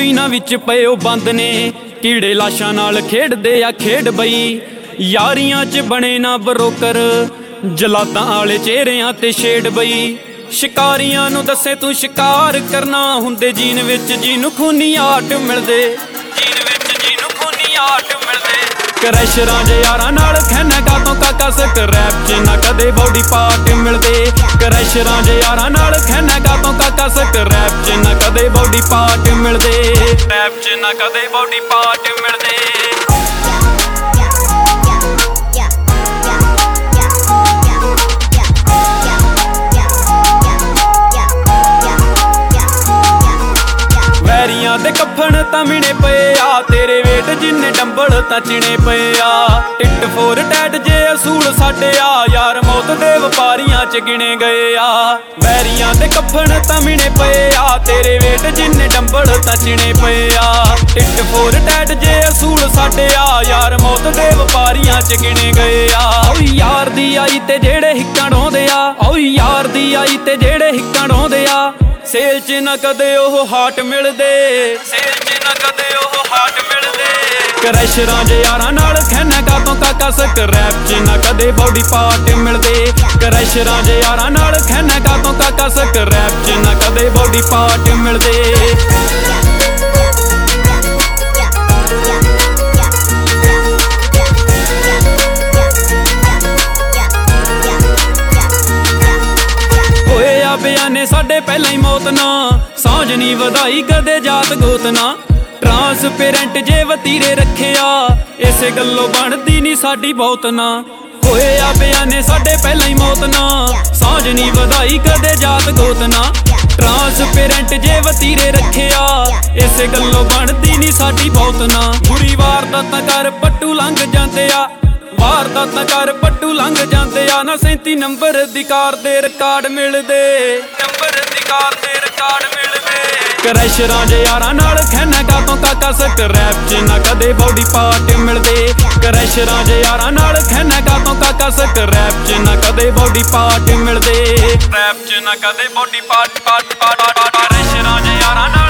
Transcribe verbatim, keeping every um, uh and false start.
ਕੈਬਿਨਾਂ ਵਿੱਚ ਪਏ ਉਹ ਬੰਦ ਨੇ, ਕੀੜੇ ਲਾਸ਼ਾਂ ਨਾਲ ਖੇਡਦੇ ਆ ਖੇਡ ਬਈ। ਯਾਰੀਆਂ 'ਚ ਬਣੇ ਨਾ ਬਰੋਕਰ, ਜਲਾਦਾਂ ਵਾਲੇ ਚਿਹਰਿਆਂ ਤੇ ਛੇੜ ਬਈ। ਸ਼ਿਕਾਰੀਆਂ ਨੂੰ ਦੱਸੇ ਤੂੰ ਸ਼ਿਕਾਰ ਕਰਨਾ, ਹੁੰਦੇ ਜੀਨ ਵਿੱਚ ਜਿਹਨੂੰ ਖੂਨੀ ਆਟ ਮਿਲਦੇ, ਜੀਨ ਵਿੱਚ ਜਿਹਨੂੰ ਖੂਨੀ ਆਟ ਮਿਲਦੇ। ਕਰੈਸ਼ਰਾਂ ਜੇ ਯਾਰਾਂ ਨਾਲ ਖੈਨਾ ਕਾਤੋਂ ਕਾਕਾ ਸਕਰੈਪ 'ਚ ਨਾ ਕਦੇ ਬੌਡੀ ਪਾਰਟ ਮਿਲਦੇ। ਕਰੈਸ਼ਰਾਂ ਜੇ ਯਾਰਾਂ ਨਾਲ ਖੈਨਾ ਕਾਤੋਂ ਕਾਕਾ ਸਕਰੈਪ 'ਚ ਨਾ ਕਦੇ ਬੌਡੀ ਪਾਰਟ ਮਿਲਦੇ, ਰੈਪ 'ਚ ਨਾ ਕਦੇ ਬੌਡੀ ਪਾਰਟ ਮਿਲਦੇ। ਵੈਰੀਆਂ ਦੇ ਕੱਫਣ ਤਾਂ ਮਿਣੇ ਪਏ ਆ, ਤੇਰੇ ਵੇਟ ਜਿੰਨੇ ਡੰਬਲ ਤਾਂ ਚਿਣੇ ਪਏ ਆ। ਟਿੱਟ ਫੋਰ ਟੈਟ ਜੇ ਅਸੂਲ ਸਾਡੇ ਆ, ਯਾਰ ਮੌਤ ਦੇ ਵਪਾਰੀਆਂ 'ਚ ਗਿਣੇ ਗਏ ਆ। ਵੈਰੀਆਂ ਦੇ ਕੱਫਣ ਤਾਂ ਮਿਣੇ ਪਏ ਆ, ਤੇਰੇ ਵੇਟ ਜਿੰਨੇ ਡੰਬਲ ਤਾਂ ਚਿਣੇ ਪਏ ਆ। ਟਿੱਟ ਫੋਰ ਟੈਟ ਜੇ ਅਸੂਲ ਸਾਡੇ ਆ, ਯਾਰ ਮੌਤ ਦੇ ਵਪਾਰੀਆਂ 'ਚ ਗਿਣੇ ਗਏ ਆ। ਓ ਯਾਰ ਦੀ ਆਈ ਤੇ ਜਿਹੜੇ ਹਿੱਕਾਂ ਢਾਉਂਦੇ ਆ, ਓ ਯਾਰ ਦੀ ਆਈ ਤੇ ਜਿਹੜੇ ਹਿੱਕਾਂ ਢਾਉਂਦੇ ਆ। ਸੇਲ 'ਚ ਨਾ ਕਦੇ ਉਹ ਹਾਟ ਮਿਲਦੇ, ਸੇਲ 'ਚ ਨਾ ਕਦੇ ਉਹ ਹਾਟ ਮਿਲਦੇ। ਕਰੈਸ਼ਰਾਂ ਜੇ ਯਾਰਾਂ ਨਾਲ ਖੈਨਾ ਕਾਤੋਂ ਕਾਕਾ ਸਕਰੈਪ 'ਚ ਨਾ ਕਦੇ ਬੌਡੀ ਪਾਰਟ ਮਿਲਦੇ। ਕਰੈਸ਼ਰਾਂ ਜੇ ਯਾਰਾਂ ਨਾਲ ਖੈਨਾ ਕਾਤੋਂ ਕਾਕਾ ਸਕਰੈਪ 'ਚ ਨਾ ਕਦੇ ਬੌਡੀ ਪਾਰਟ ਮਿਲਦੇ। ਬਿਆਨੇ ਸਾਡੇ ਪਹਿਲਾਂ ਹੀ ਮੌਤ ਨਾ, ਸਾਂਝ ਨੀ ਵਧਾਈ ਕਦੇ ਜਾਤ ਗੋਤ ਨਾ। ਟਰਾਂਸਪੇਰੈਂਟ ਜੇ ਵਤੀਰੇ ਰੱਖਿਆ, ਇਸੇ ਗੱਲੋਂ ਬਣਦੀ ਨੀ ਸਾਡੀ ਬਹੁਤ ਨਾ। ਹੋਏ ਆ ਬਿਆਨੇ ਸਾਡੇ ਪਹਿਲਾਂ ਹੀ ਮੌਤ ਨਾ, ਸਾਂਝ ਨੀ ਵਧਾਈ ਕਦੇ ਜਾਤ ਗੋਤ ਨਾ। ਟਰਾਂਸਪੇਰੈਂਟ ਜੇ ਵਤੀਰੇ ਰੱਖਿਆ, ਇਸੇ ਗੱਲੋਂ ਬਣਦੀ ਨੀ ਸਾਡੀ ਬਹੁਤ ਨਾ। ਬੁਰੀ ਵਾਰਦਾਤਾਂ ਕਰ ਪੱਟੂ ਲੰਘ ਜਾਂਦੇ ਆ, ਵਾਰਦਾਤਾਂ ਕਰ ਪੱਟੂ ਲੰਘ ਜਾਂਦੇ ਆ। ਨਾ ਸੈਂਤੀ ਨੰਬਰ ਦੀ ਕਾਰ ਦੇ ਰਿਕਾਰਡ ਮਿਲਦੇ, ਨੰਬਰ ਦੀ ਕਾਰ ਦੇ ਰਿਕਾਰਡ ਮਿਲਦੇ। ਕਰੈਸ਼ਰਾਂ ਜੇ ਯਾਰਾਂ ਨਾਲ ਖੈਨਾ ਕਾਤੋਂ ਕਾਕਾ ਸਕਰੈਪ 'ਚ ਨਾ ਕਦੇ ਬੌਡੀ ਪਾਰਟ ਮਿਲਦੇ। ਕਰੈਸ਼ਰਾਂ ਜੇ ਯਾਰਾਂ ਨਾਲ ਖੈਨਾ ਕਾਤੋਂ ਕਾਕਾ ਸਕਰੈਪ 'ਚ ਨਾ ਕਦੇ ਬੌਡੀ ਪਾਰਟ ਮਿਲਦੇ, ਰੈਪ 'ਚ ਨਾ ਕਦੇ ਬੌਡੀ ਪਾਰਟ ਪਾਰਟ ਪਾਰਟ। ਕਰੈਸ਼ਰਾਂ ਜੇ ਯਾਰਾਂ ਨਾਲ